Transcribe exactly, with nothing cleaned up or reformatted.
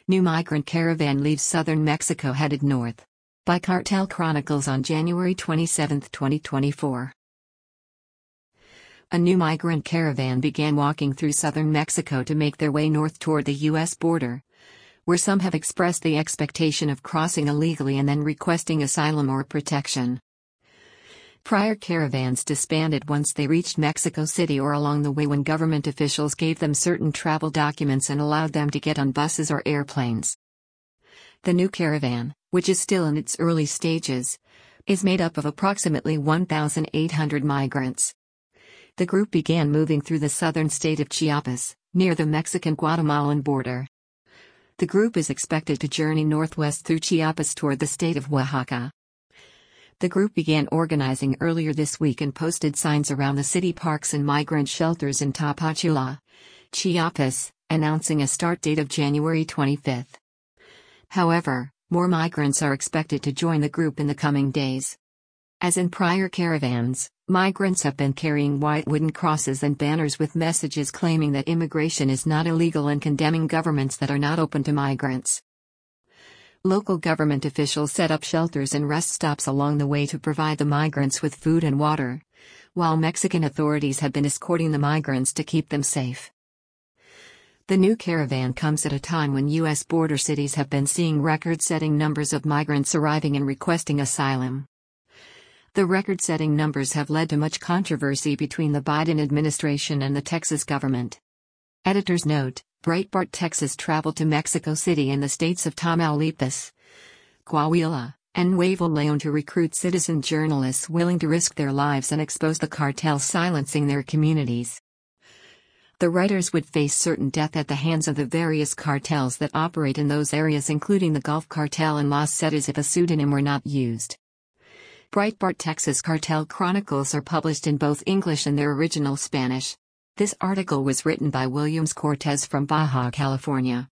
New migrant caravan leaves southern Mexico headed north. By Cartel Chronicles on January twenty-seventh, twenty twenty-four. A new migrant caravan began walking through southern Mexico to make their way north toward the U S border, where some have expressed the expectation of crossing illegally and then requesting asylum or protection. Prior caravans disbanded once they reached Mexico City or along the way when government officials gave them certain travel documents and allowed them to get on buses or airplanes. The new caravan, which is still in its early stages, is made up of approximately one thousand eight hundred migrants. The group began moving through the southern state of Chiapas, near the Mexican-Guatemalan border. The group is expected to journey northwest through Chiapas toward the state of Oaxaca. The group began organizing earlier this week and posted signs around the city parks and migrant shelters in Tapachula, Chiapas, announcing a start date of January twenty-fifth. However, more migrants are expected to join the group in the coming days. As in prior caravans, migrants have been carrying white wooden crosses and banners with messages claiming that immigration is not illegal and condemning governments that are not open to migrants. Local government officials set up shelters and rest stops along the way to provide the migrants with food and water, while Mexican authorities have been escorting the migrants to keep them safe. The new caravan comes at a time when U S border cities have been seeing record-setting numbers of migrants arriving and requesting asylum. The record-setting numbers have led to much controversy between the Biden administration and the Texas government. Editor's note: Breitbart Texas traveled to Mexico City and the states of Tamaulipas, Coahuila, and Nuevo León to recruit citizen journalists willing to risk their lives and expose the cartels silencing their communities. The writers would face certain death at the hands of the various cartels that operate in those areas, including the Gulf Cartel and Los Zetas, if a pseudonym were not used. Breitbart Texas Cartel Chronicles are published in both English and their original Spanish. This article was written by Williams Cortez from Baja California.